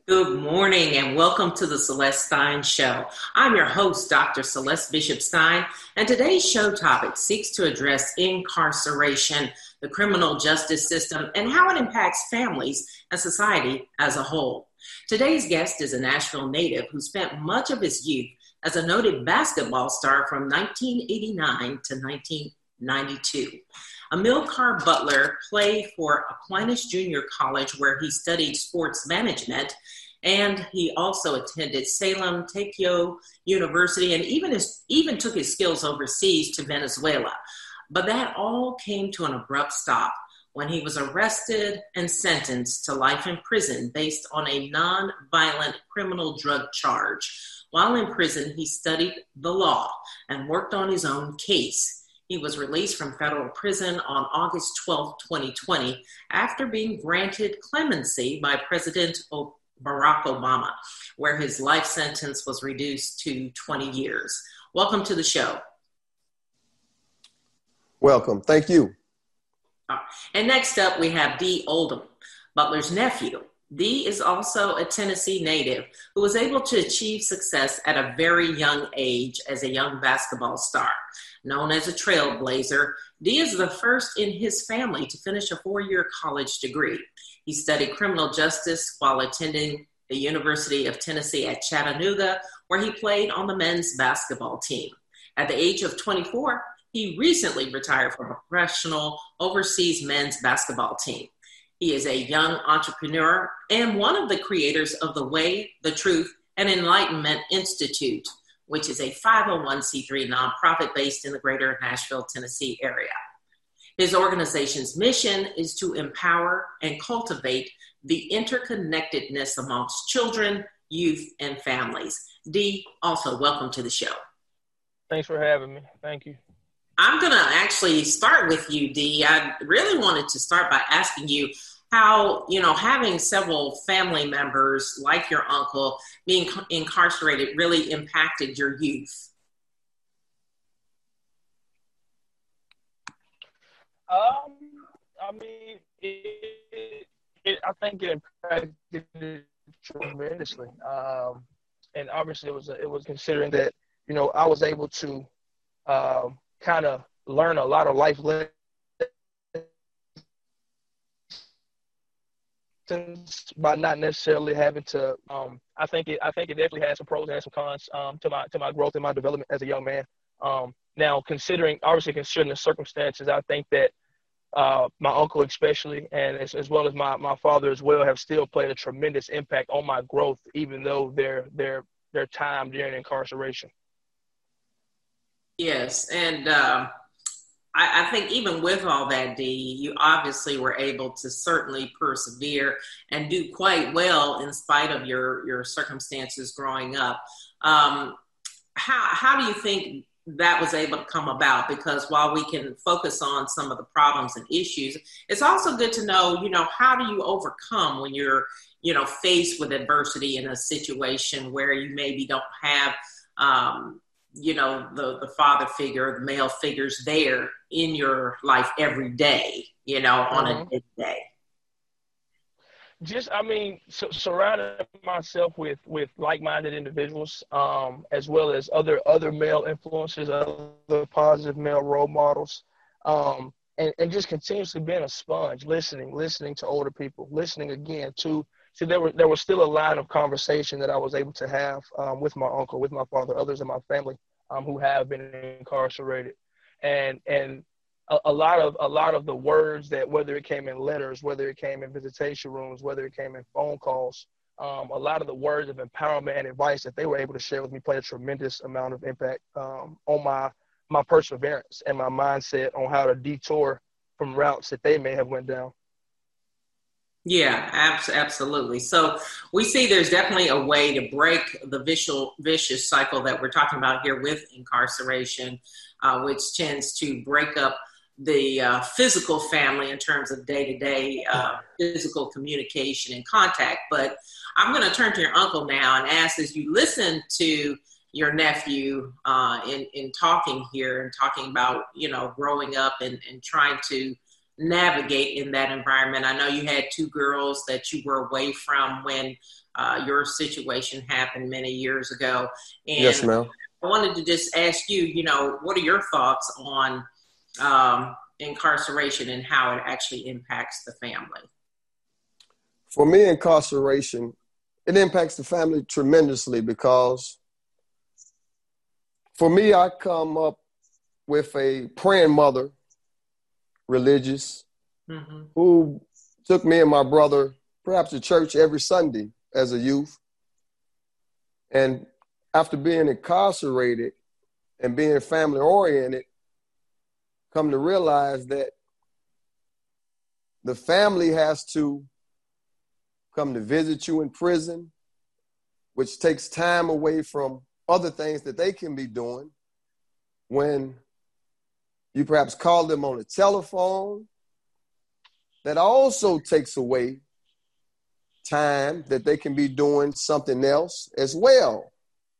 Good morning and welcome to the Celeste Stein Show. I'm your host, Dr. Celeste Bishop Stein, and today's show topic seeks to address incarceration, the criminal justice system, and how it impacts families and society as a whole. Today's guest is a Nashville native who spent much of his youth as a noted basketball star from 1989 to 1992. Amilcar Butler played for Aquinas Junior College, where he studied sports management, and he also attended Salem Teikyo University and even took his skills overseas to Venezuela. But that all came to an abrupt stop when he was arrested and sentenced to life in prison based on a non-violent criminal drug charge. While in prison, he studied the law and worked on his own case. He was released from federal prison on August 12, 2020, after being granted clemency by President Barack Obama, where his life sentence was reduced to 20 years. Welcome to the show. Welcome. Thank you. And next up, we have Dee Oldham, Butler's nephew. Dee is also a Tennessee native who was able to achieve success at a very young age as a young basketball star. Known as a trailblazer, Dee is the first in his family to finish a 4-year college degree. He studied criminal justice while attending the University of Tennessee at Chattanooga, where he played on the men's basketball team. At the age of 24, he recently retired from a professional overseas men's basketball team. He is a young entrepreneur and one of the creators of the Way, the Truth, and Enlightenment Institute, which is a 501c3 nonprofit based in the greater Nashville, Tennessee area. His organization's mission is to empower and cultivate the interconnectedness amongst children, youth, and families. Dee, also welcome to the show. Thanks for having me. Thank you. I'm going to actually start with you, Dee. I really wanted to start by asking you how, having several family members like your uncle being incarcerated really impacted your youth. I think it impacted it tremendously. And obviously it was considering that, I was able to kind of learn a lot of life lessons by not necessarily having to. I think it definitely has some pros and some cons to my growth and my development as a young man. Now considering the circumstances, I think that my uncle especially, and as well as my father as well, have still played a tremendous impact on my growth, even though their time during incarceration. Yes, and I think even with all that, Dee, you obviously were able to certainly persevere and do quite well in spite of your circumstances growing up. How do you think that was able to come about? Because while we can focus on some of the problems and issues, it's also good to know, how do you overcome when you're, faced with adversity in a situation where you maybe don't have, the father figure, the male figures there in your life every day, on a day-to-day. Surrounding myself with like-minded individuals, as well as other male influences, other positive male role models, and just continuously being a sponge, listening to older people, listening again to. See, there was still a line of conversation that I was able to have with my uncle, with my father, others in my family who have been incarcerated, and a lot of the words that, whether it came in letters, whether it came in visitation rooms, whether it came in phone calls, a lot of the words of empowerment and advice that they were able to share with me played a tremendous amount of impact on my perseverance and my mindset on how to detour from routes that they may have went down. Yeah, absolutely. So we see there's definitely a way to break the vicious cycle that we're talking about here with incarceration, which tends to break up the physical family in terms of day-to-day physical communication and contact. But I'm going to turn to your uncle now and ask, as you listen to your nephew in talking here and talking about, growing up and trying to navigate in that environment? I know you had two girls that you were away from when your situation happened many years ago. And yes, ma'am. I wanted to just ask you, what are your thoughts on incarceration and how it actually impacts the family? For me, incarceration, it impacts the family tremendously because for me, I come up with a praying mother, religious, who took me and my brother perhaps to church every Sunday as a youth. And after being incarcerated and being family oriented, come to realize that the family has to come to visit you in prison, which takes time away from other things that they can be doing. When you perhaps call them on the telephone, that also takes away time that they can be doing something else as well.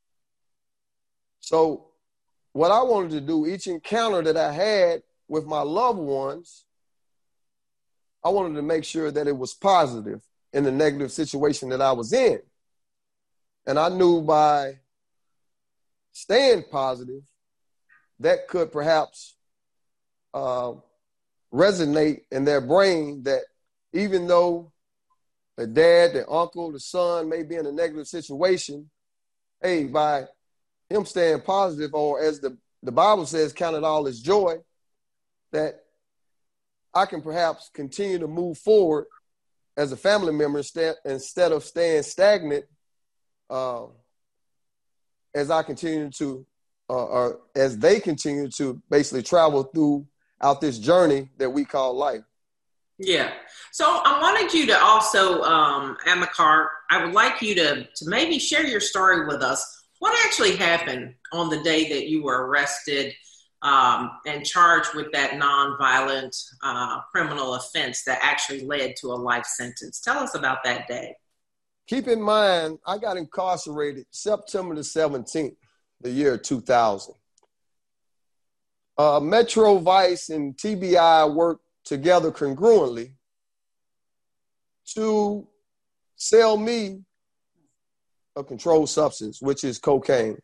So what I wanted to do, each encounter that I had with my loved ones, I wanted to make sure that it was positive in the negative situation that I was in. And I knew by staying positive, that could perhaps resonate in their brain that even though the dad, the uncle, the son may be in a negative situation, hey, by him staying positive, or as the Bible says, count it all as joy, that I can perhaps continue to move forward as a family member instead of staying stagnant as I continue to, or as they continue to basically travel throughout this journey that we call life. Yeah. So I wanted you to also, Amilcar, I would like you to maybe share your story with us. What actually happened on the day that you were arrested and charged with that nonviolent criminal offense that actually led to a life sentence? Tell us about that day. Keep in mind, I got incarcerated September the 17th, the year 2000. Metro Vice and TBI worked together congruently to sell me a controlled substance, which is cocaine.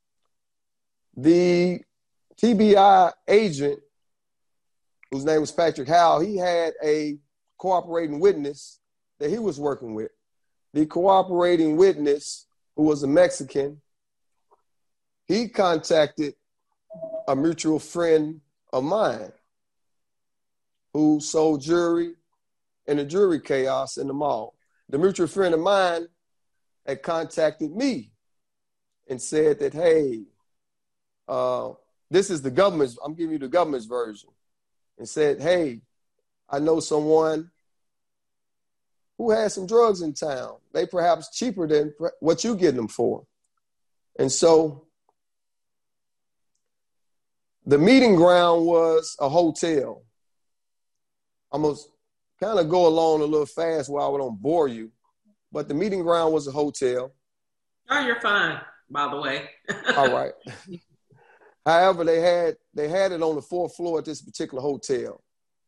The TBI agent, whose name was Patrick Howell, he had a cooperating witness that he was working with. The cooperating witness, who was a Mexican, he contacted a mutual friend of mine who sold jewelry in the jewelry chaos in the mall. The mutual friend of mine had contacted me and said that, hey, this is the government's, I'm giving you the government's version, and said, hey, I know someone who has some drugs in town. They perhaps cheaper than what you get them for. And so the meeting ground was a hotel. I'm going to kind of go along a little fast while I don't bore you, but the meeting ground was a hotel. Oh, you're fine, by the way. All right. However, they had it on the fourth floor at this particular hotel.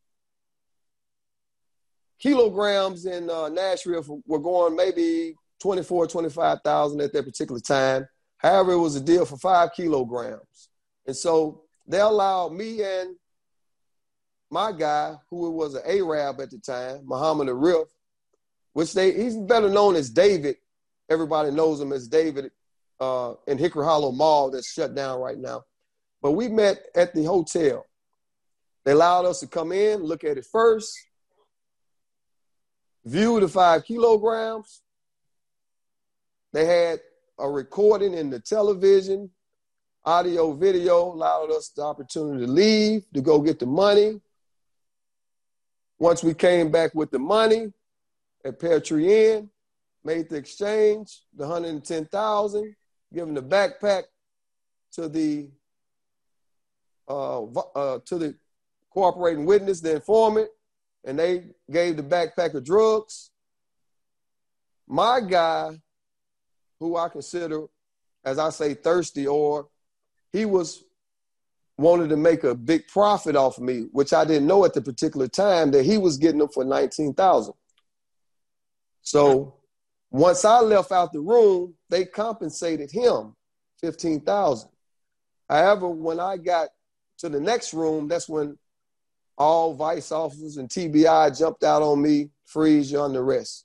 Kilograms in Nashville were going maybe 24, 25,000 at that particular time. However, it was a deal for 5 kilograms. And so they allowed me and my guy, who was an Arab at the time, Muhammad Arif, which he's better known as David. Everybody knows him as David in Hickory Hollow Mall that's shut down right now. But we met at the hotel. They allowed us to come in, look at it first, view the 5 kilograms. They had a recording in the television, audio, video, allowed us the opportunity to leave, to go get the money. Once we came back with the money at Pear Tree Inn, made the exchange, the $110,000, given the backpack to the cooperating witness, the informant, and they gave the backpack of drugs. My guy, who I consider, as I say, thirsty, or he was wanted to make a big profit off of me, which I didn't know at the particular time that he was getting them for $19,000. So once I left out the room, they compensated him $15,000. However, when I got to the next room, that's when all vice officers and TBI jumped out on me, freeze, you're under arrest.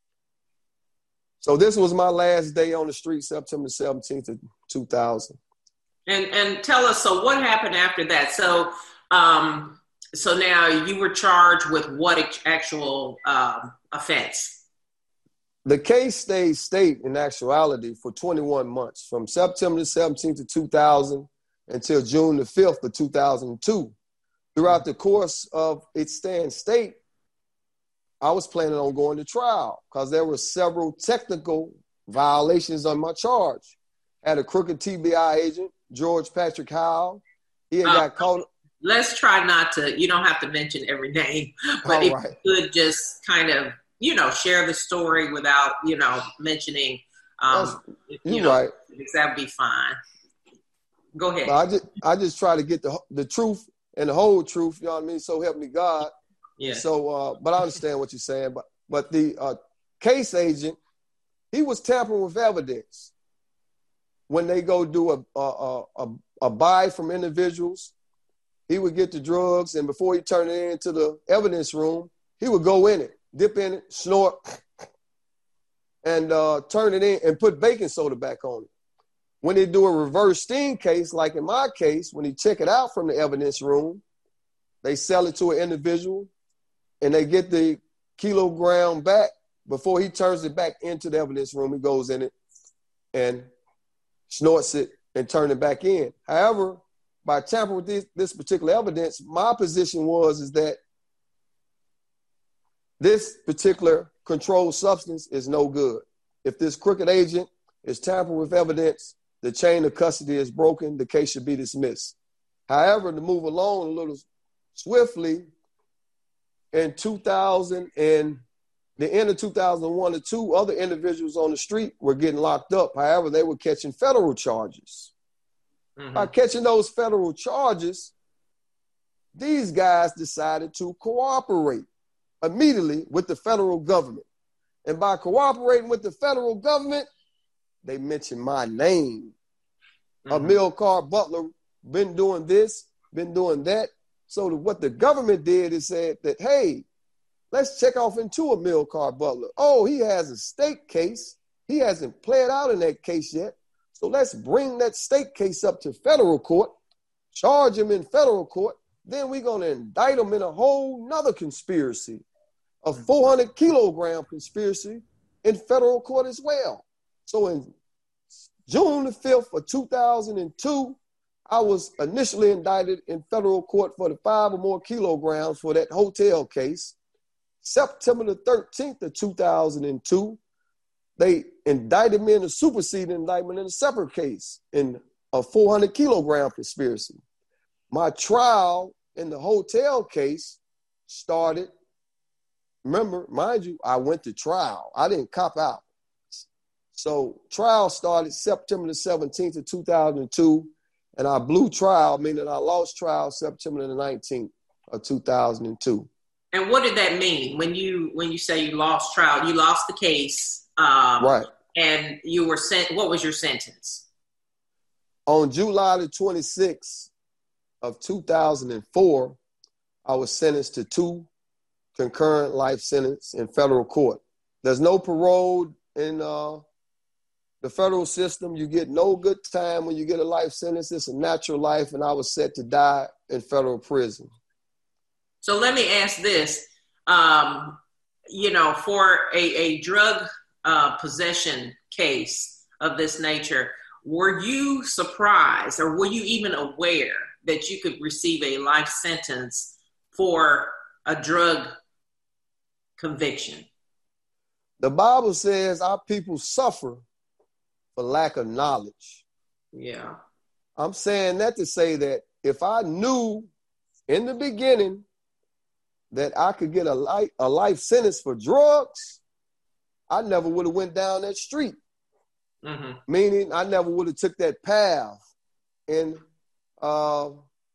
So this was my last day on the street, September 17th of 2000. And tell us, so what happened after that? So so now you were charged with what actual offense? The case stayed state in actuality for 21 months, from September 17th of 2000 until June the 5th of 2002. Throughout the course of it staying state, I was planning on going to trial because there were several technical violations on my charge. Had a crooked TBI agent, George Patrick Howell. He had got caught. Let's try not to, you don't have to mention every name, but if you could just kind of, share the story without, mentioning, you're right. That would be fine. Go ahead. But I just try to get the truth and the whole truth, you know what I mean? So help me God. Yeah. So, but I understand what you're saying. But the case agent, he was tampering with evidence. When they go do a buy from individuals, he would get the drugs, and before he turned it into the evidence room, he would go in it, dip in it, snort, and turn it in and put baking soda back on it. When they do a reverse sting case, like in my case, when he check it out from the evidence room, they sell it to an individual, and they get the kilogram back. Before he turns it back into the evidence room, he goes in it and snorts it and turn it back in. However, by tampering with this particular evidence, my position is that this particular controlled substance is no good. If this crooked agent is tampering with evidence, the chain of custody is broken, the case should be dismissed. However, to move along a little swiftly, in 2000 and the end of 2001 or 2, other individuals on the street were getting locked up. However, they were catching federal charges. Mm-hmm. By catching those federal charges, these guys decided to cooperate immediately with the federal government. And by cooperating with the federal government, they mentioned my name. Mm-hmm. Amilcar Butler, been doing this, been doing that. So what the government did is said that, hey, let's check off into Amilcar Butler. Oh, he has a state case. He hasn't played out in that case yet. So let's bring that state case up to federal court, charge him in federal court. Then we're going to indict him in a whole nother conspiracy, a 400 kilogram conspiracy in federal court as well. So in June the 5th of 2002, I was initially indicted in federal court for the 5 or more kilograms for that hotel case. September the 13th of 2002, they indicted me in a superseding indictment in a separate case in a 400 kilogram conspiracy. My trial in the hotel case started, remember, mind you, I went to trial. I didn't cop out. So trial started September the 17th of 2002, and I blew trial, meaning I lost trial September the 19th of 2002. And what did that mean when you say you lost trial? You lost the case, right? And you were sent. What was your sentence? On July the 26th of 2004, I was sentenced to 2 concurrent life sentences in federal court. There's no parole in the federal system. You get no good time when you get a life sentence. It's a natural life, and I was set to die in federal prison. So let me ask this, for a drug possession case of this nature, were you surprised or were you even aware that you could receive a life sentence for a drug conviction? The Bible says our people suffer for lack of knowledge. Yeah. I'm saying that to say that if I knew in the beginning that I could get a life sentence for drugs, I never would have went down that street. Mm-hmm. Meaning I never would have took that path. And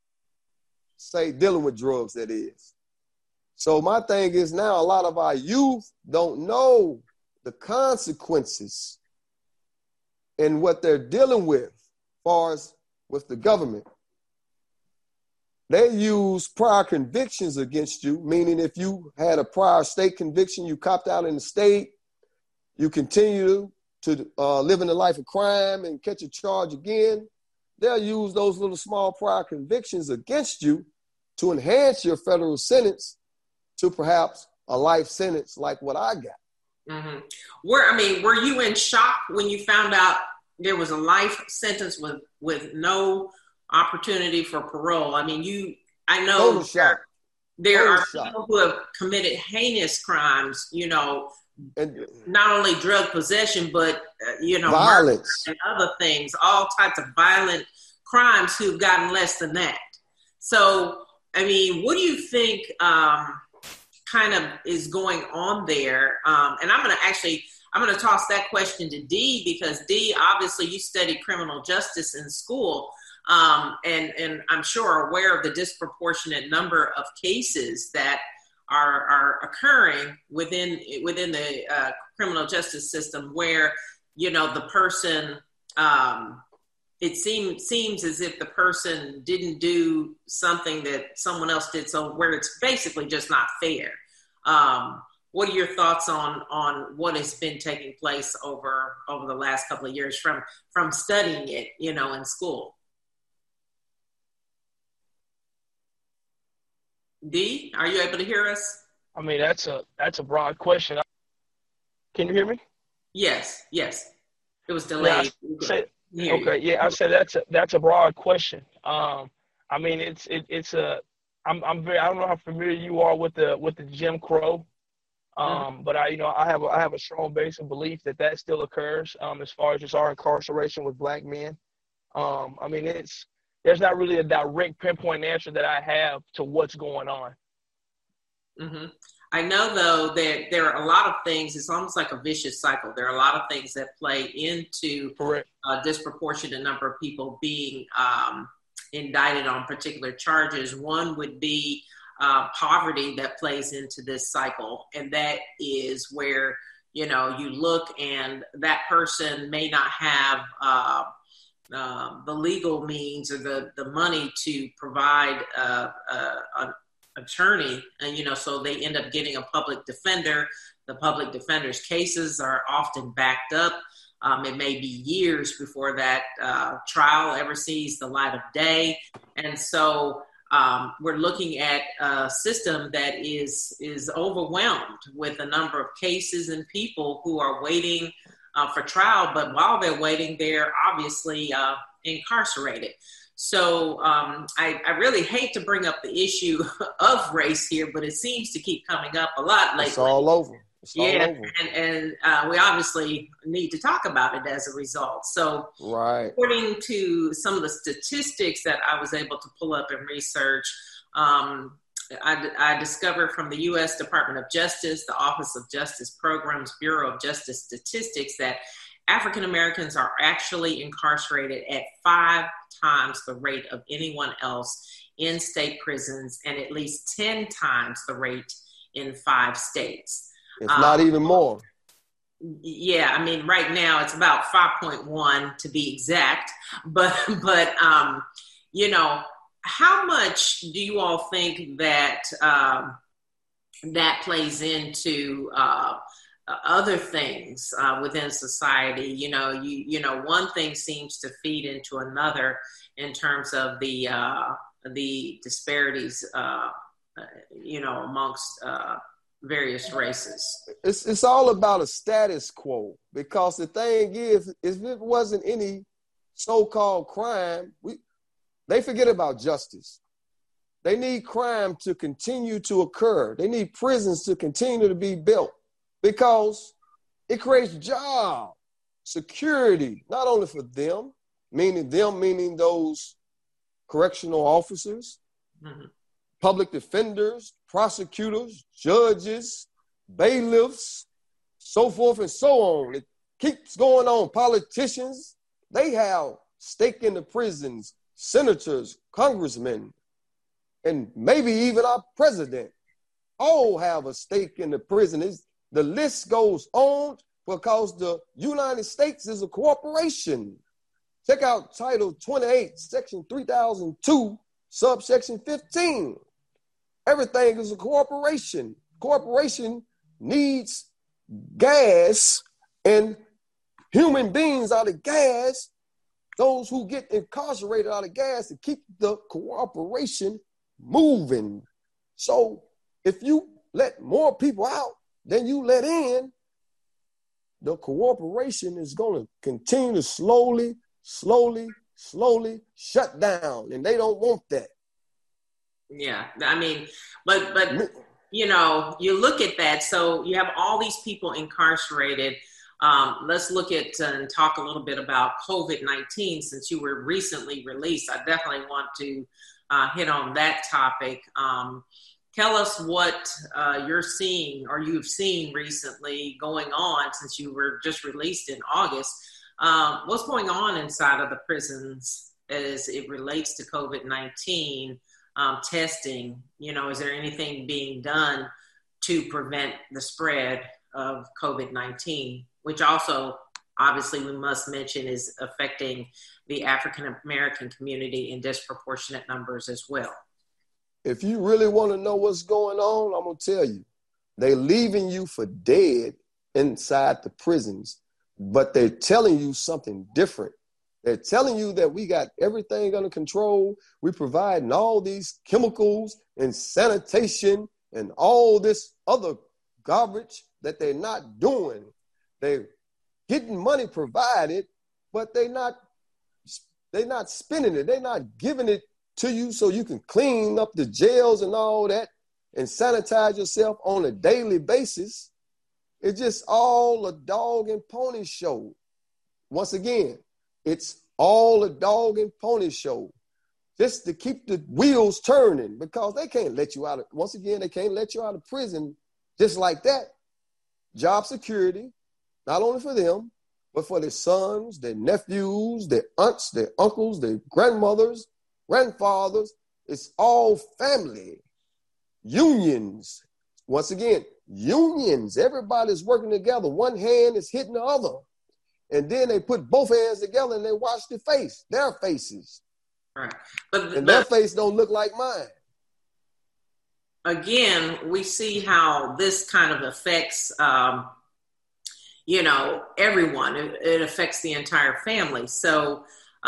say dealing with drugs, that is. So my thing is now a lot of our youth don't know the consequences and what they're dealing with as far as with the government. They use prior convictions against you, meaning if you had a prior state conviction, you copped out in the state, you continue to live in the life of crime and catch a charge again, they'll use those little small prior convictions against you to enhance your federal sentence to perhaps a life sentence like what I got. Mm-hmm. Were you in shock when you found out there was a life sentence with no opportunity for parole? I mean, I know there are people who have committed heinous crimes, you know, and not only drug possession, but, violence and other things, all types of violent crimes who've gotten less than that. So, I mean, what do you think kind of is going on there? And I'm going to toss that question to Dee, because Dee, obviously you studied criminal justice in school, and I'm sure are aware of the disproportionate number of cases that are occurring within the criminal justice system where, you know, the person, it seems as if the person didn't do something that someone else did, so where it's basically just not fair. What are your thoughts on what has been taking place over the last couple of years from studying it, you know, in school? Dee, are you able to hear us? I mean, that's a broad question. Can you hear me? Yes. It was delayed. I said that's a broad question. I mean, I don't know how familiar you are with the Jim Crow, but I have a strong base of belief that still occurs as far as just our incarceration with Black men. I mean, there's not really a direct pinpoint answer that I have to what's going on. Mm-hmm. I know, though, that there are a lot of things. It's almost like a vicious cycle. There are a lot of things that play into a disproportionate number of people being indicted on particular charges. One would be poverty that plays into this cycle, and that is where, you know, you look and that person may not have the legal means or the money to provide an attorney, and, you know, so they end up getting a public defender. The public defender's cases are often backed up. It may be years before that trial ever sees the light of day. And so we're looking at a system that is overwhelmed with a number of cases and people who are waiting for trial. But while they're waiting, they're obviously incarcerated. So I really hate to bring up the issue of race here, but it seems to keep coming up a lot lately. It's all over. And we obviously need to talk about it as a result. So, according to some of the statistics that I was able to pull up and research, I discovered from the U.S. Department of Justice, the Office of Justice Programs, Bureau of Justice Statistics, that African Americans are actually incarcerated at 5 times the rate of anyone else in state prisons, and at least 10 times the rate in 5 states. It's not even more. Yeah, I mean, right now it's about 5.1 to be exact. But you know, how much do you all think that that plays into other things within society? You know, one thing seems to feed into another in terms of the disparities, you know, amongst various races. It's all about a status quo, because the thing is if it wasn't any so-called crime, they forget about justice. They need crime to continue to occur. They need prisons to continue to be built, because it creates job security, not only for them, meaning those correctional officers, mm-hmm. public defenders, prosecutors, judges, bailiffs, so forth and so on. It keeps going on. Politicians, they have stake in the prisons, senators, congressmen. and maybe even our president all have a stake in the prison. The list goes on because the United States is a corporation. Check out Title 28, Section 3002, subsection 15. Everything is a corporation. Corporation needs gas, and human beings are the gas. Those who get incarcerated are the gas to keep the corporation moving. So if you let more people out than you let in, the corporation is going to continue to slowly shut down, and they don't want that. Yeah, I mean, but you know, you look at that. So you have all these people incarcerated. Let's look at and talk a little bit about COVID-19 since you were recently released. I definitely want to hit on that topic. Tell us what you're seeing or you've seen recently going on since you were just released in August. What's going on inside of the prisons as it relates to COVID-19 testing? You know, is there anything being done to prevent the spread of COVID-19, which also, obviously, we must mention is affecting the African-American community in disproportionate numbers as well? If you really want to know what's going on, I'm going to tell you. They're leaving you for dead inside the prisons, but they're telling you something different. They're telling you that we got everything under control. We're providing all these chemicals and sanitation and all this other garbage that they're not doing. They're getting money provided, but they're not spending it. They're not giving it to you so you can clean up the jails and all that and sanitize yourself on a daily basis. It's just all a dog and pony show. Once again, it's all a dog and pony show just to keep the wheels turning, because they can't let you out of, once again, they can't let you out of prison just like that. Job security, not only for them, but for their sons, their nephews, their aunts, their uncles, their grandmothers, grandfathers. It's all family. Unions. Once again, unions. Everybody's working together. One hand is hitting the other. And then they put both hands together and they wash their faces. Right. And their face don't look like mine. Again, we see how this kind of affects, everyone. It affects the entire family. So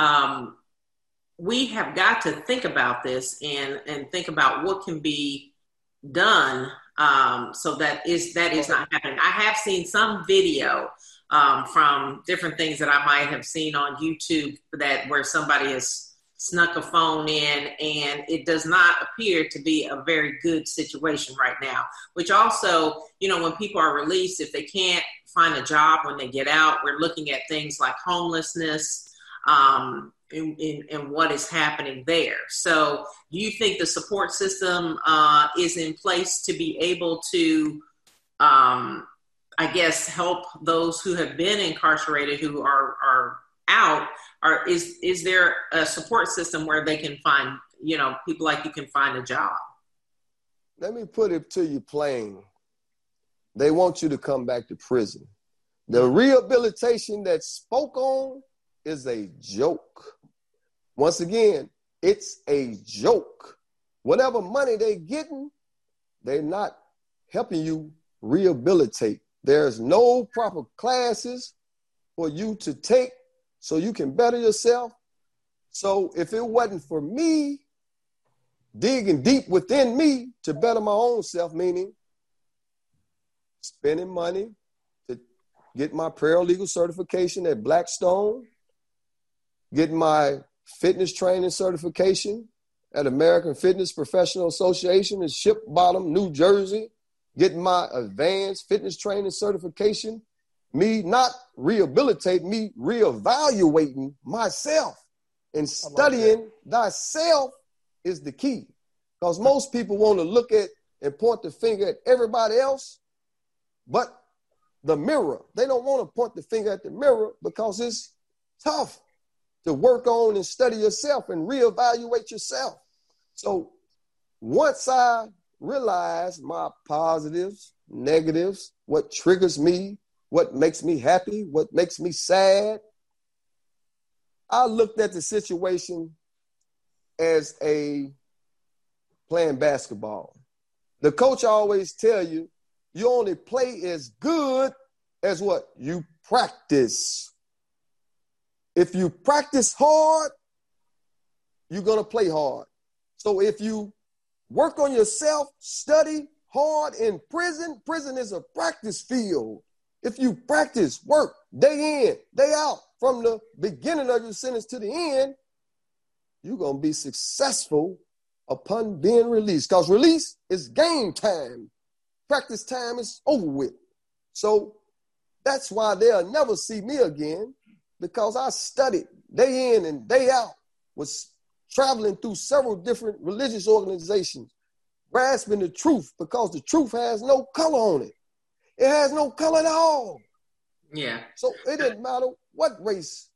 we have got to think about this and think about what can be done so that is not happening. I have seen some video from different things that I might have seen on YouTube where somebody has snuck a phone in, and it does not appear to be a very good situation right now, which also, when people are released, if they can't find a job when they get out, we're looking at things like homelessness, and what is happening there. So do you think the support system is in place to be able to, help those who have been incarcerated who are out? Or is there a support system where they can find, people like you can find a job? Let me put it to you plain. They want you to come back to prison. The rehabilitation that's spoke on is a joke. Once again, it's a joke. Whatever money they're getting, they're not helping you rehabilitate. There's no proper classes for you to take so you can better yourself. So if it wasn't for me digging deep within me to better my own self, meaning spending money to get my paralegal certification at Blackstone, getting my fitness training certification at American Fitness Professional Association in Ship Bottom, New Jersey, getting my advanced fitness training certification, me not rehabilitating, me reevaluating myself and studying thyself is the key. Because most people want to look at and point the finger at everybody else, but the mirror. They don't want to point the finger at the mirror because it's tough to work on and study yourself and reevaluate yourself. So once I realize my positives, negatives, what triggers me, what makes me happy, what makes me sad, I looked at the situation as playing basketball. The coach always tell you, you only play as good as what? You practice. If you practice hard, you're going to play hard. So if you work on yourself, study hard in prison, prison is a practice field. If you practice, work day in, day out, from the beginning of your sentence to the end, you're going to be successful upon being released. Because release is game time. Practice time is over with. So that's why they'll never see me again, because I studied day in and day out, was traveling through several different religious organizations, grasping the truth, because the truth has no color on it. It has no color at all. Yeah. So it didn't matter what race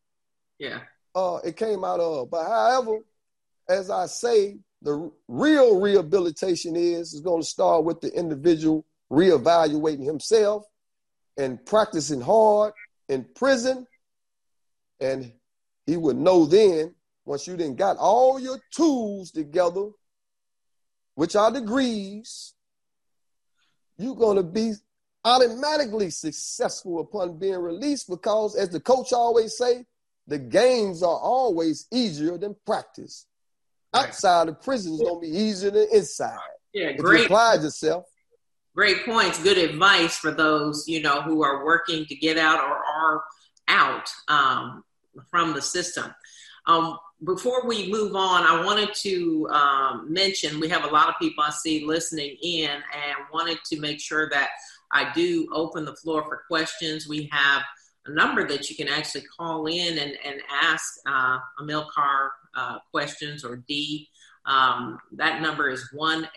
it came out of. But however, as I say, the real rehabilitation is going to start with the individual reevaluating himself and practicing hard in prison. And he would know then, once you then got all your tools together, which are degrees, you're going to be automatically successful upon being released, because, as the coach always say, the games are always easier than practice. Right. Outside of prison is going to be easier than inside. Yeah, if great. You applied yourself. Great points. Good advice for those, who are working to get out or are out from the system. Before we move on, I wanted to mention we have a lot of people I see listening in, and wanted to make sure that I do open the floor for questions. We have a number that you can actually call in and ask Amilcar questions, or D. That number is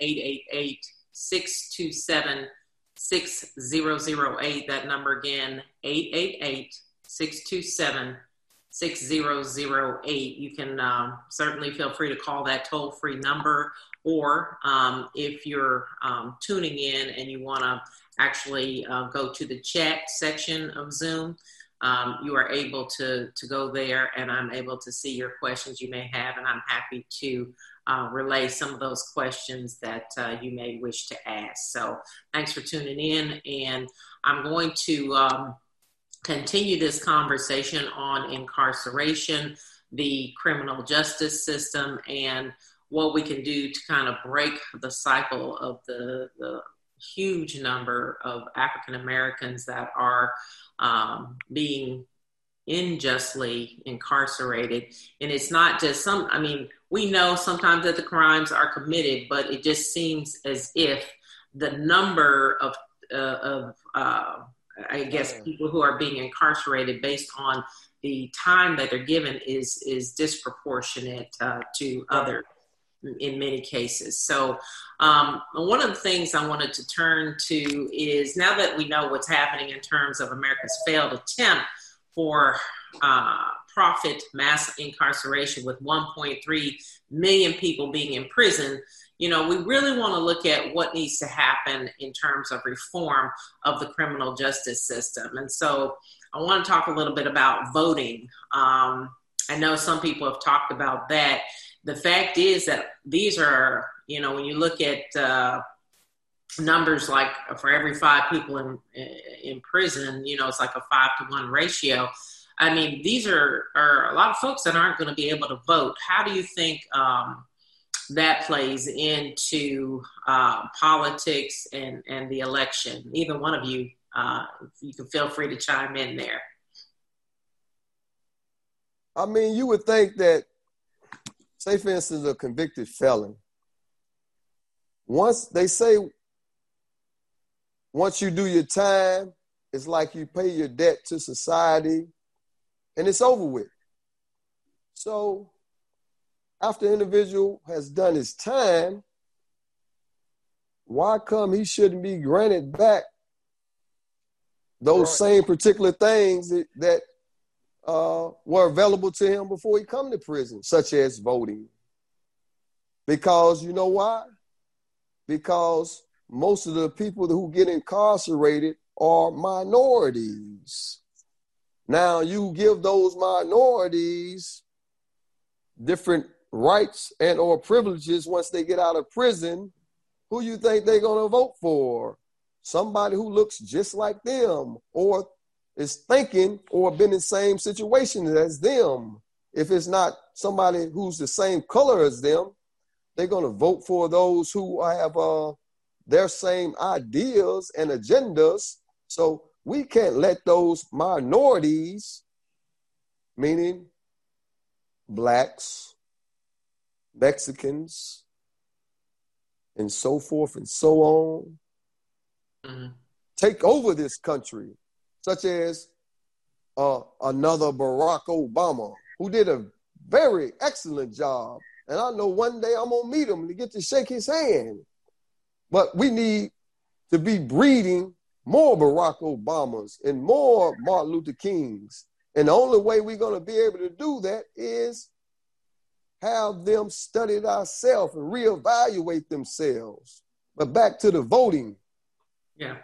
1-888-627-6008. That number again, 888-627-6008. You can certainly feel free to call that toll-free number, or if you're tuning in and you want to actually go to the chat section of Zoom, you are able to go there, and I'm able to see your questions you may have, and I'm happy to relay some of those questions that you may wish to ask. So thanks for tuning in, and I'm going to continue this conversation on incarceration, the criminal justice system, and what we can do to kind of break the cycle of the huge number of African Americans that are being unjustly incarcerated. And it's not just we know sometimes that the crimes are committed, but it just seems as if the number of people who are being incarcerated based on the time that they're given is disproportionate to others in many cases. So one of the things I wanted to turn to is, now that we know what's happening in terms of America's failed attempt for profit mass incarceration with 1.3 million people being in prison, we really want to look at what needs to happen in terms of reform of the criminal justice system. And so I want to talk a little bit about voting. I know some people have talked about that. The fact is that these are, when you look at numbers like for every 5 people in prison, it's like a 5-to-1 ratio. I mean, these are a lot of folks that aren't going to be able to vote. How do you think that plays into politics and the election? Either one of you, you can feel free to chime in there. I mean, you would think that, say, for instance, a convicted felon, once you do your time, it's like you pay your debt to society and it's over with. So after an individual has done his time, why come he shouldn't be granted back those same particular things that were available to him before he come to prison, such as voting? Because you know why? because most of the people who get incarcerated are minorities. Now you give those minorities different rights and or privileges once they get out of prison. Who you think they're going to vote for? Somebody who looks just like them or is thinking or been in the same situation as them. If it's not somebody who's the same color as them, they're going to vote for those who have their same ideas and agendas. So we can't let those minorities, meaning blacks, Mexicans, and so forth and so on, take over this country, such as another Barack Obama, who did a very excellent job. And I know one day I'm going to meet him to get to shake his hand. But we need to be breeding more Barack Obamas and more Martin Luther Kings. And the only way we're going to be able to do that is have them study ourselves and reevaluate themselves. But back to the voting. Yeah.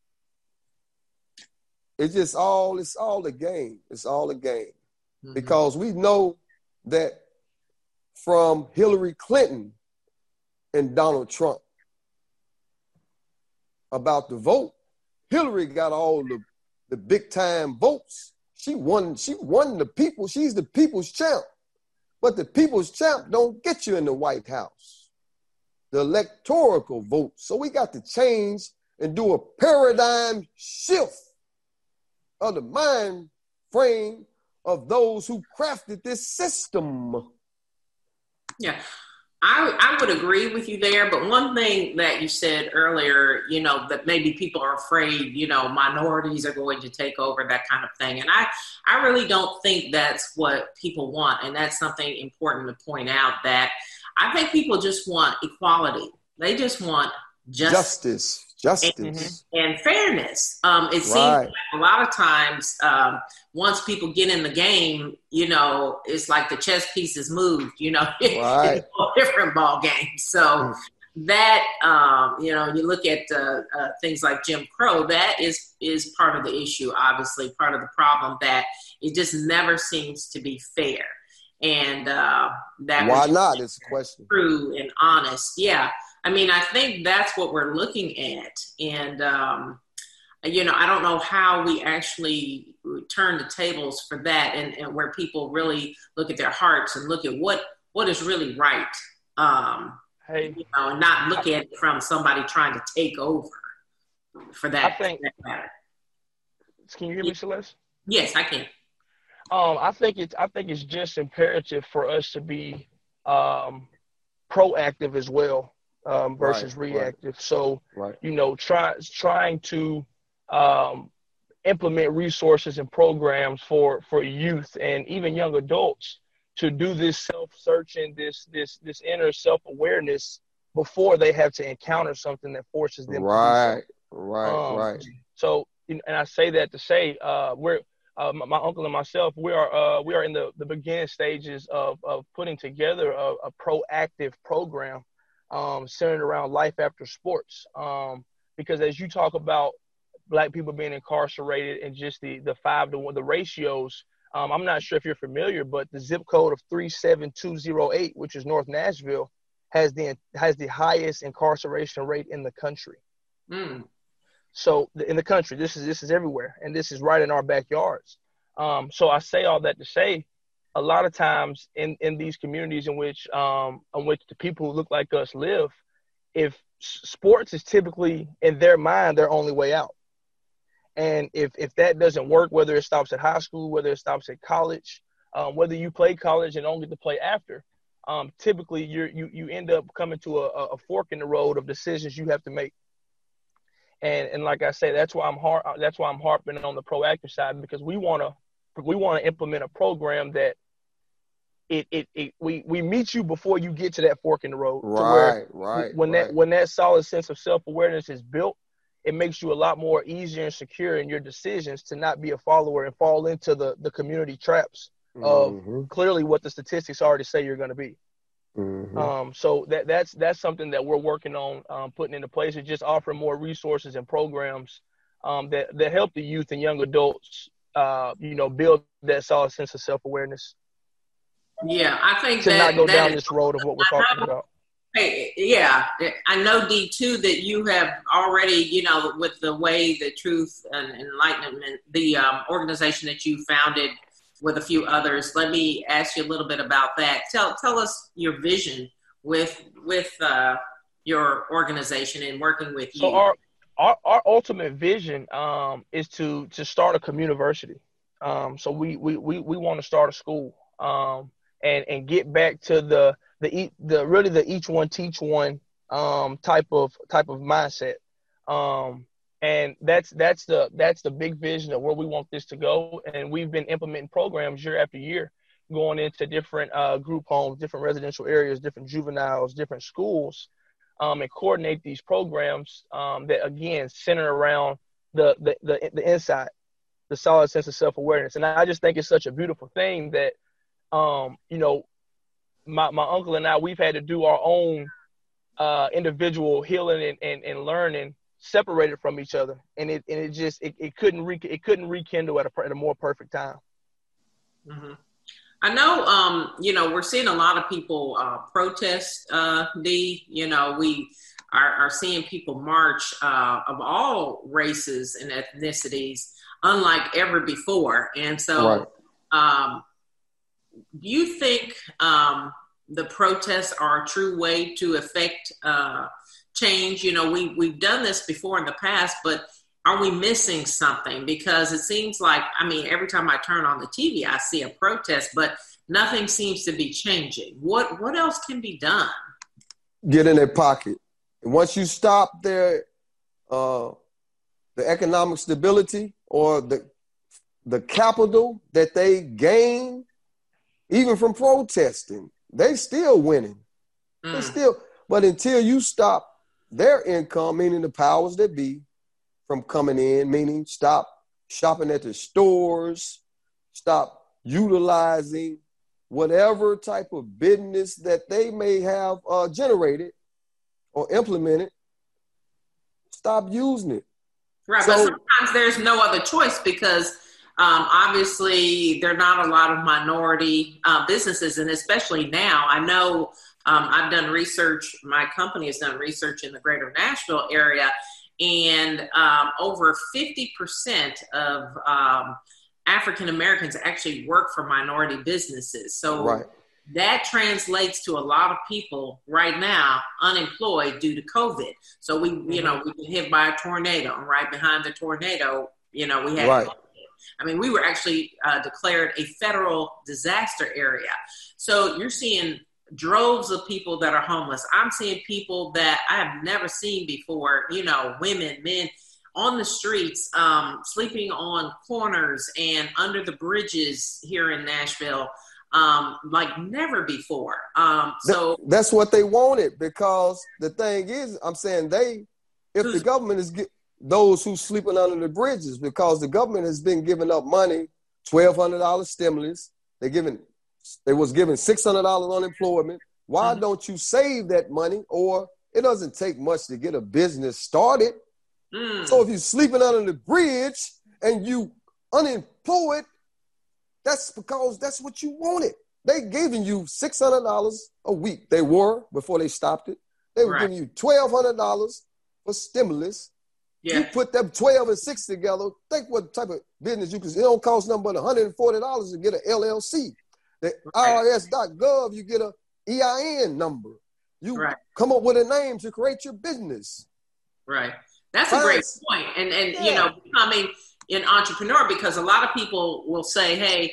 It's all a game. It's all a game. Mm-hmm. Because we know that from Hillary Clinton and Donald Trump about the vote, Hillary got all the big time votes. She won the people. She's the people's champ. But the people's champ don't get you in the White House. The electoral vote. So we got to change and do a paradigm shift of the mind frame of those who crafted this system. Yeah, I would agree with you there. But one thing that you said earlier, that maybe people are afraid, minorities are going to take over, that kind of thing. And I really don't think that's what people want. And that's something important to point out, that I think people just want equality. They just want justice. And fairness. It seems like a lot of times, once people get in the game, it's like the chess pieces moved, it's a different ball game. So that, you look at things like Jim Crow, that is part of the issue, obviously, part of the problem, that it just never seems to be fair. And that why not? It's a question. True and honest. Yeah. I mean, I think that's what we're looking at. And, I don't know how we actually turn the tables for that, and where people really look at their hearts and look at what is really right. And not look at it from somebody trying to take over for that. Can you hear me, Celeste? Yes, I can. I think it's just imperative for us to be proactive as well. Versus reactive. Right. So, trying to implement resources and programs for youth and even young adults to do this self-searching, this inner self-awareness before they have to encounter something that forces them to do so. Right. So, and I say that to say, we're my uncle and myself, we are in the beginning stages of putting together a proactive program centered around life after sports. Because as you talk about Black people being incarcerated and just the 5-to-1, the ratios, I'm not sure if you're familiar, but the zip code of 37208, which is North Nashville, has the highest incarceration rate in the country. So in the country, this is everywhere, and this is right in our backyards. So I say all that to say, a lot of times in these communities in which the people who look like us live, if sports is typically in their mind their only way out, and if that doesn't work, whether it stops at high school, whether it stops at college, whether you play college and don't get to play after, typically you end up coming to a fork in the road of decisions you have to make. And like I say, that's why I'm harping on the proactive side, because we want to implement a program that we meet you before you get to that fork in the road. When that solid sense of self-awareness is built, it makes you a lot more easier and secure in your decisions to not be a follower and fall into the community traps of clearly what the statistics already say you're going to be. Mm-hmm. So that's something that we're working on putting into place, is just offering more resources and programs that help the youth and young adults, build that solid sense of self-awareness. Yeah, I think To not that go that down is. this road of what we're talking about. Hey, yeah, I know D too that you have already, with the way the Truth and Enlightenment, the organization that you founded with a few others. Let me ask you a little bit about that. Tell us your vision with your organization and working with So you. our ultimate vision is to start a community. So we want to start a school and get back to the really the each one teach one type of mindset. And that's the big vision of where we want this to go. And we've been implementing programs year after year, going into different group homes, different residential areas, different juveniles, different schools, and coordinate these programs that again center around the insight, the solid sense of self-awareness. And I just think it's such a beautiful thing that my uncle and I, we've had to do our own individual healing and learning separated from each other, and it couldn't rekindle at a more perfect time. Mm-hmm. I know, we're seeing a lot of people protest, D. We are seeing people march of all races and ethnicities, unlike ever before. And so do you think the protests are a true way to affect change? We've done this before in the past, but are we missing something? Because it seems like, every time I turn on the TV, I see a protest, but nothing seems to be changing. What else can be done? Get in their pocket. And once you stop the economic stability or the capital that they gain, even from protesting, they still winning. But until you stop their income, meaning the powers that be, from coming in, meaning stop shopping at the stores, stop utilizing whatever type of business that they may have generated or implemented, stop using it. Right, but sometimes there's no other choice because obviously there are not a lot of minority businesses, and especially now, I know I've done research, my company has done research in the greater Nashville area, and over 50% of African Americans actually work for minority businesses. So that translates to a lot of people right now unemployed due to COVID. So we've been hit by a tornado, and right behind the tornado, we had COVID. We were actually declared a federal disaster area. So you're seeing droves of people that are homeless. I'm seeing people that I have never seen before, women, men on the streets, sleeping on corners and under the bridges here in Nashville, like never before. So that's what they wanted, because the thing is, I'm saying if the government is those who sleeping under the bridges, because the government has been giving up money, $1,200 stimulus. They was giving $600 unemployment. Why don't you save that money? Or it doesn't take much to get a business started. So if you're sleeping under the bridge and you unemployed, that's because that's what you wanted. They giving you $600 a week. They were, before they stopped it. They were giving you $1,200 for stimulus. Yeah. You put them 12 and 6 together, think what type of business you can. It don't cost nothing but $140 to get an LLC. The IRS.gov, you get a EIN number. You come up with a name to create your business. Right. That's a great point. And becoming an entrepreneur, because a lot of people will say, hey,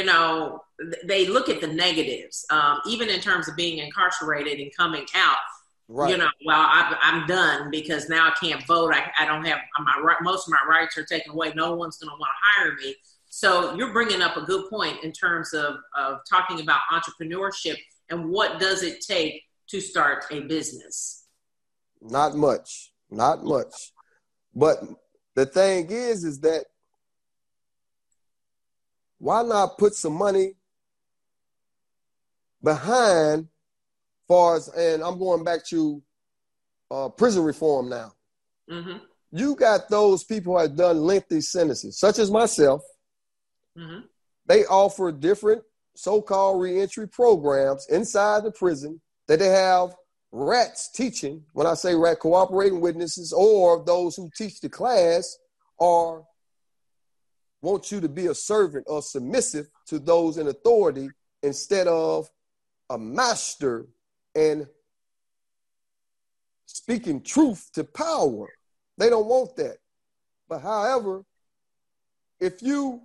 they look at the negatives, even in terms of being incarcerated and coming out. Right. I'm done because now I can't vote. I don't have most of my rights are taken away. No one's going to want to hire me. So you're bringing up a good point in terms of talking about entrepreneurship and what does it take to start a business? Not much. But the thing is that why not put some money behind far as, and I'm going back to prison reform now. Mm-hmm. You got those people who have done lengthy sentences, such as myself. Mm-hmm. They offer different so-called reentry programs inside the prison that they have rats teaching. When I say rat, cooperating witnesses, or those who teach the class, or want you to be a servant or submissive to those in authority instead of a master and speaking truth to power. They don't want that. But however, if you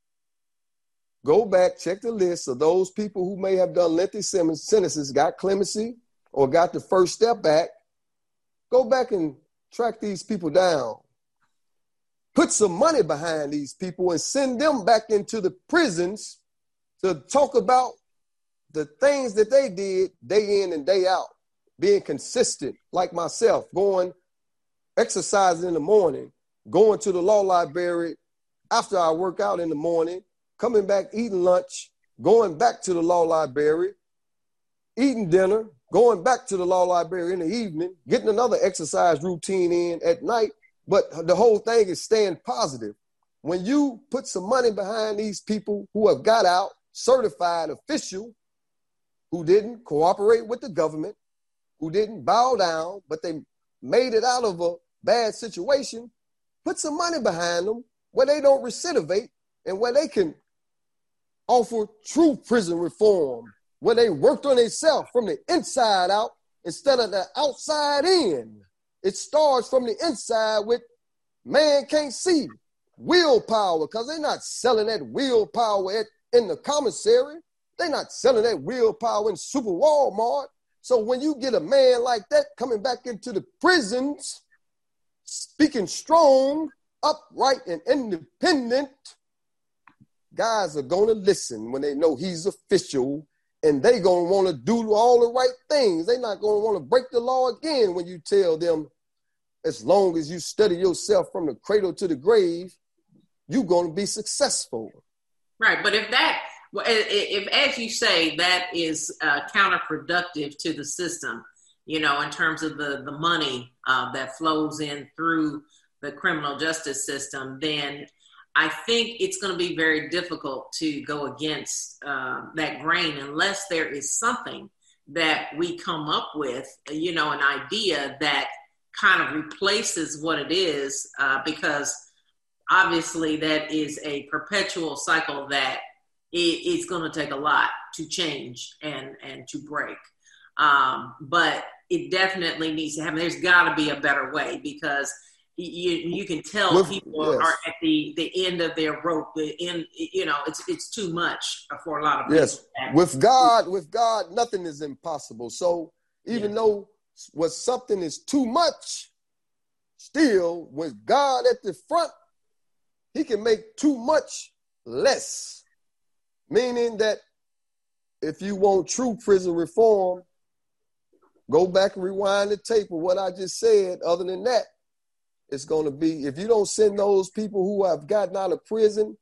go back, check the list of those people who may have done lengthy sentences, got clemency, or got the first step back, go back and track these people down. Put some money behind these people and send them back into the prisons to talk about the things that they did day in and day out, being consistent, like myself, going, exercising in the morning, going to the law library after I work out in the morning, coming back, eating lunch, going back to the law library, eating dinner, going back to the law library in the evening, getting another exercise routine in at night. But the whole thing is staying positive. When you put some money behind these people who have got out, certified official, who didn't cooperate with the government, who didn't bow down, but they made it out of a bad situation, put some money behind them where they don't recidivate and where they can offer true prison reform, where they worked on themselves from the inside out instead of the outside in. It starts from the inside with man can't see willpower, because they're not selling that willpower in the commissary. They're not selling that willpower in Super Walmart. So when you get a man like that coming back into the prisons, speaking strong, upright, and independent, guys are going to listen when they know he's official, and they going to want to do all the right things. They're not going to want to break the law again when you tell them, as long as you study yourself from the cradle to the grave, you're going to be successful. Right. But if as you say, that is counterproductive to the system, in terms of the money that flows in through the criminal justice system, then I think it's going to be very difficult to go against that grain unless there is something that we come up with, an idea that kind of replaces what it is, because obviously that is a perpetual cycle that it's going to take a lot to change and to break. But it definitely needs to happen. There's got to be a better way, because you can tell people are at the end of their rope. It's too much for a lot of people. Yes, with God, nothing is impossible. So even though something is too much, still with God at the front, he can make too much less. Meaning that if you want true prison reform, go back and rewind the tape of what I just said. Other than that, it's going to be, if you don't send those people who have gotten out of prison,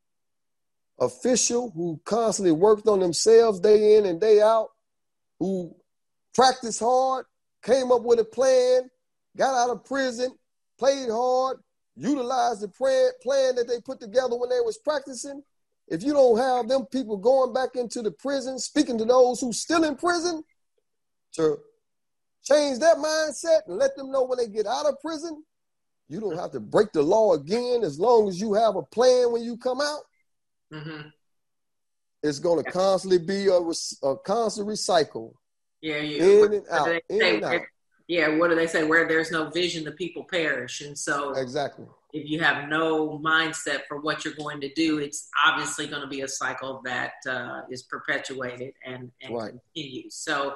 official, who constantly worked on themselves day in and day out, who practiced hard, came up with a plan, got out of prison, played hard, utilized the plan that they put together when they was practicing. If you don't have them people going back into the prison, speaking to those who still in prison, to change that mindset and let them know when they get out of prison, you don't have to break the law again as long as you have a plan when you come out. Mm-hmm. It's going to constantly be a constant recycle. Yeah, in and out, in and out. Yeah, what do they say? Where there's no vision, the people perish. And so exactly, if you have no mindset for what you're going to do, it's obviously going to be a cycle that is perpetuated and right. continues. So,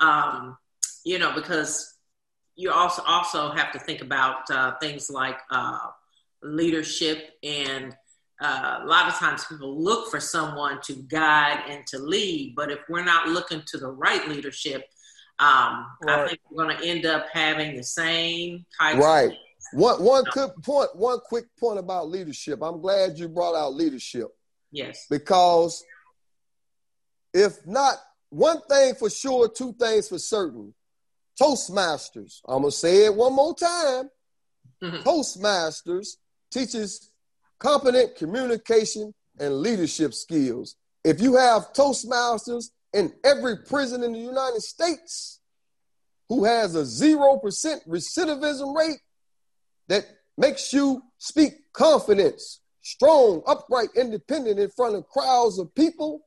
because you also have to think about things like leadership, and a lot of times people look for someone to guide and to lead, but if we're not looking to the right leadership, right. I think we're going to end up having the same types. Right. One quick point about leadership. I'm glad you brought out leadership. Yes. Because if not one thing for sure, two things for certain. Toastmasters, I'm going to say it one more time. Mm-hmm. Toastmasters teaches competent communication and leadership skills. If you have Toastmasters in every prison in the United States who has a 0% recidivism rate that makes you speak confidence, strong, upright, independent in front of crowds of people,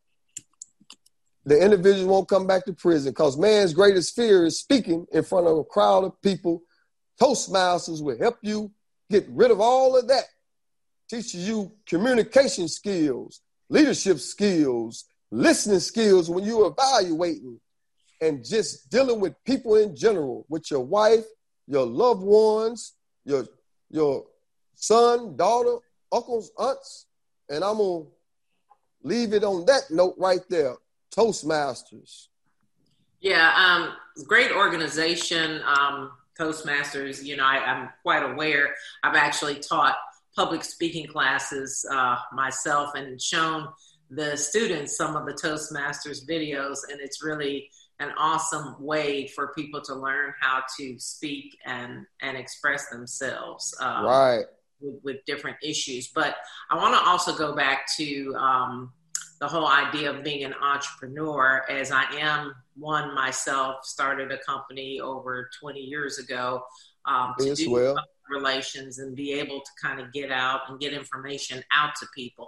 the individual won't come back to prison because man's greatest fear is speaking in front of a crowd of people. Toastmasters will help you get rid of all of that. Teaches you communication skills, leadership skills, listening skills when you're evaluating, and just dealing with people in general, with your wife, your loved ones, your son, daughter, uncles, aunts. And I'm going to leave it on that note right there. Toastmasters. Yeah, great organization, Toastmasters. You know, I'm quite aware. I've actually taught public speaking classes myself and shown the students some of the Toastmasters videos, and it's really an awesome way for people to learn how to speak and express themselves right. with different issues. But I want to also go back to the whole idea of being an entrepreneur, as I am one myself, started a company over 20 years ago to do well. relations and be able to kind of get out and get information out to people.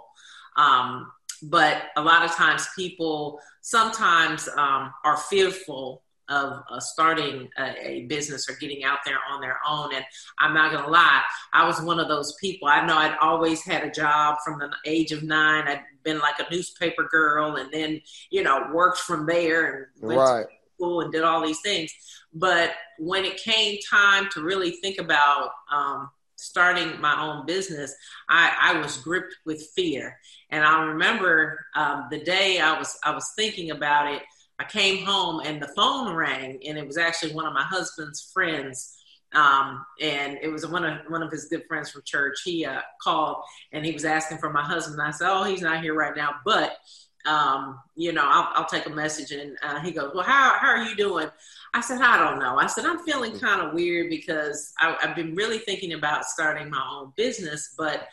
But a lot of times people sometimes are fearful of starting a business or getting out there on their own. And I'm not going to lie, I was one of those people. I know I'd always had a job from the age of 9. I'd been like a newspaper girl and then, you know, worked from there and went to school and did all these things. But when it came time to really think about starting my own business, I was gripped with fear. And I remember the day I was thinking about it, I came home and the phone rang, and it was actually one of my husband's friends. And it was one of his good friends from church. He called and he was asking for my husband. I said, "Oh, he's not here right now, but you know, I'll take a message." And he goes, "Well, how are you doing?" I said, "I don't know." I said, "I'm feeling kind of weird because I've been really thinking about starting my own business, but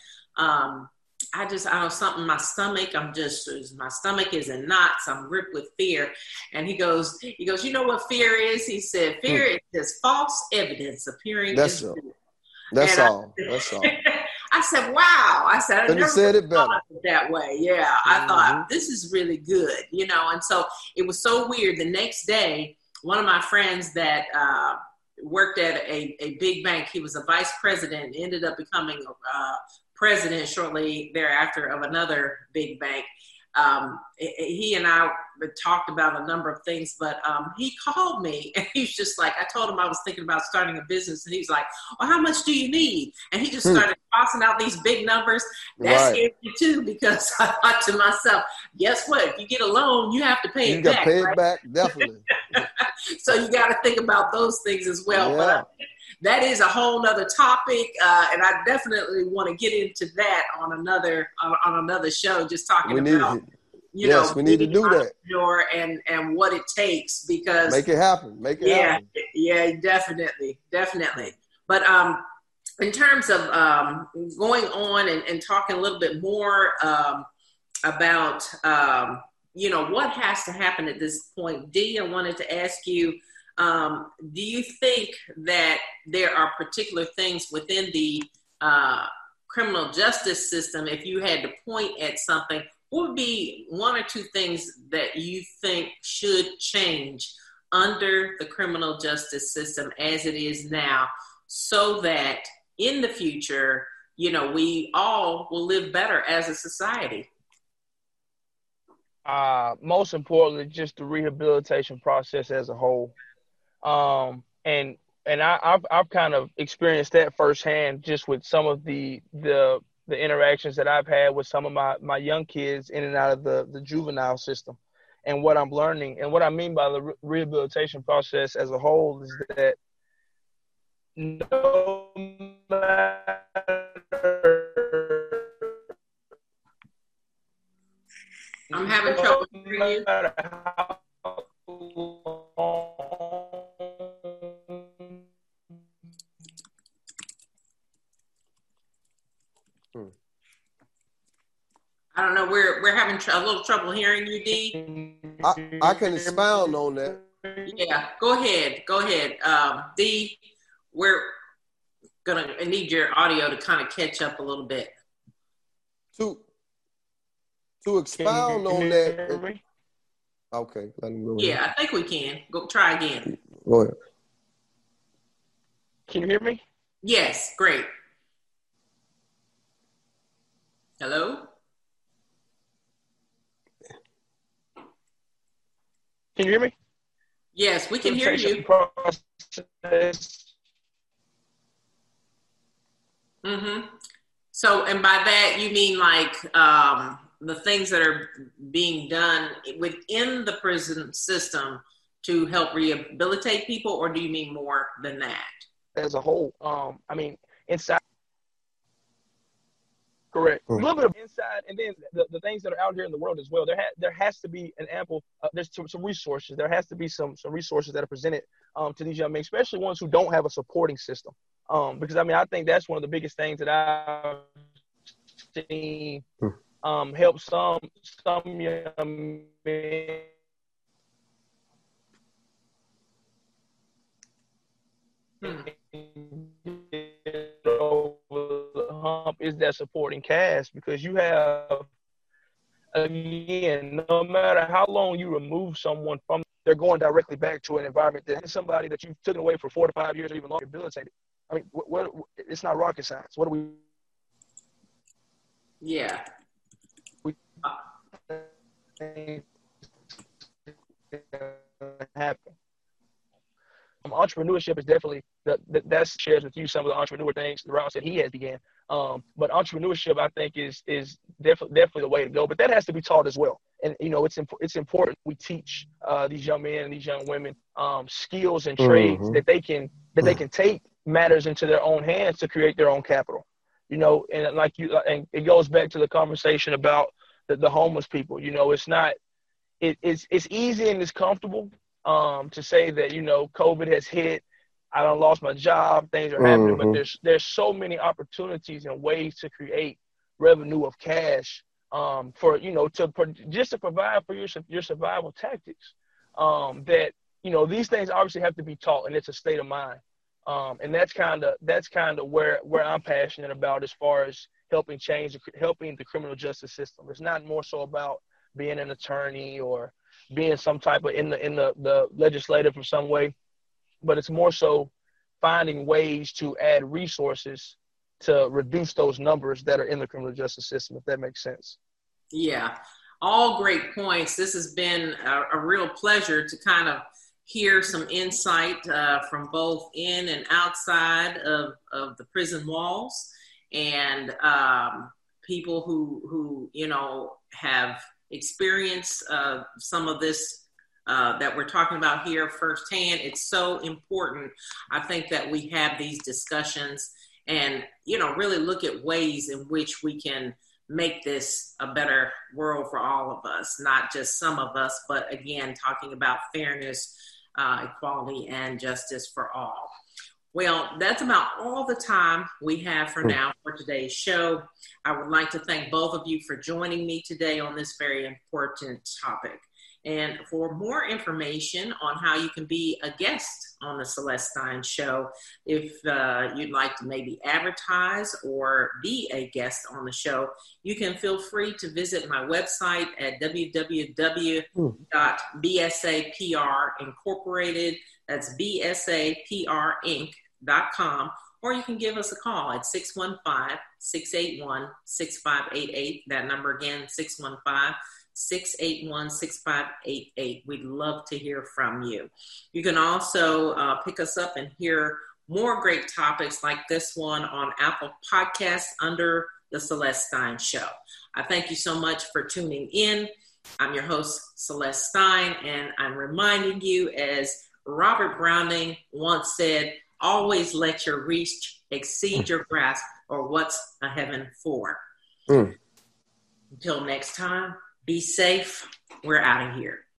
I don't something in my stomach. My stomach is in knots. I'm gripped with fear." And he goes, "You know what fear is?" He said, "Fear is just false evidence appearing." That's all. That's all. I said, "Wow." I said, "I never said it better thought of it that way." Yeah. I thought this is really good, you know? And so it was so weird. The next day, one of my friends that, worked at a big bank, he was a vice president, ended up becoming president shortly thereafter of another big bank. He and I talked about a number of things, but he called me and he's just like, I told him I was thinking about starting a business, and he's like, "Well, how much do you need?" And he just started tossing out these big numbers. That scared me too, because I thought to myself, guess what? If you get a loan, you have to pay it back. You got to pay it back, definitely. So you got to think about those things as well. Yeah. But that is a whole nother topic, and I definitely want to get into that on another show. Just talking about, you know, we need to do that, and what it takes, because make it happen. Yeah, definitely. But in terms of going on and talking a little bit more about you know, what has to happen at this point, Dee, I wanted to ask you. Do you think that there are particular things within the criminal justice system, if you had to point at something, what would be one or two things that you think should change under the criminal justice system as it is now, so that in the future, you know, we all will live better as a society? Most importantly, just the rehabilitation process as a whole. And I've kind of experienced that firsthand, just with some of the interactions that I've had with some of my young kids in and out of the juvenile system, and what I'm learning. And what I mean by the rehabilitation process as a whole is that no matter I'm having trouble hearing you. I don't know. We're having a little trouble hearing you, D. I can expound on that. Yeah, go ahead. D, we're gonna need your audio to kind of catch up a little bit. To expound on that. Okay, let me go ahead. Yeah, I think we can. Go try again. Go ahead. Can you hear me? Yes, great. Hello? Can you hear me? Yes, we can hear you. So, and by that, you mean like the things that are being done within the prison system to help rehabilitate people, or do you mean more than that? As a whole, I mean, inside. Correct. A little bit of inside, and then the things that are out here in the world as well. There has to be an ample. There's some resources. There has to be some resources that are presented to these young men, especially ones who don't have a supporting system. Because I mean, I think that's one of the biggest things that I've seen help some young men. Is that supporting cast, because you have, again, no matter how long you remove someone from, they're going directly back to an environment that somebody that you've taken away for 4 to 5 years or even longer rehabilitated. I mean, it's not rocket science. What do we? Yeah. Happen. Entrepreneurship is definitely that shares with you some of the entrepreneur things Ron said he has began. But entrepreneurship, I think, is definitely the way to go. But that has to be taught as well. And you know, it's important we teach these young men and these young women skills and trades that they can take matters into their own hands to create their own capital. You know, and and it goes back to the conversation about the homeless people. You know, it's easy and it's comfortable to say that, you know, COVID has hit, I done lost my job, things are happening, but there's so many opportunities and ways to create revenue of cash for, you know, to provide for your survival tactics. That, you know, these things obviously have to be taught, and it's a state of mind. And that's kind of where I'm passionate about as far as helping the criminal justice system. It's not more so about being an attorney or being some type of in the legislative in some way, but it's more so finding ways to add resources to reduce those numbers that are in the criminal justice system, if that makes sense. Yeah, all great points. This has been a real pleasure to kind of hear some insight from both in and outside of the prison walls, and people who you know have experienced some of this that we're talking about here firsthand. It's so important, I think, that we have these discussions and, you know, really look at ways in which we can make this a better world for all of us, not just some of us, but again, talking about fairness, equality, and justice for all. Well, that's about all the time we have for now for today's show. I would like to thank both of you for joining me today on this very important topic. And for more information on how you can be a guest on the Celeste Stein Show, if you'd like to maybe advertise or be a guest on the show, you can feel free to visit my website at www.bsaprincorporated. That's bsaprinc.com, or you can give us a call at 615-681-6588. That number again, 615-681-6588. We'd love to hear from you. You can also pick us up and hear more great topics like this one on Apple Podcasts under the Celeste Stein Show. I thank you so much for tuning in. I'm your host, Celeste Stein, and I'm reminding you, as Robert Browning once said, always let your reach exceed your grasp, or what's a heaven for. Until next time, be safe. We're out of here.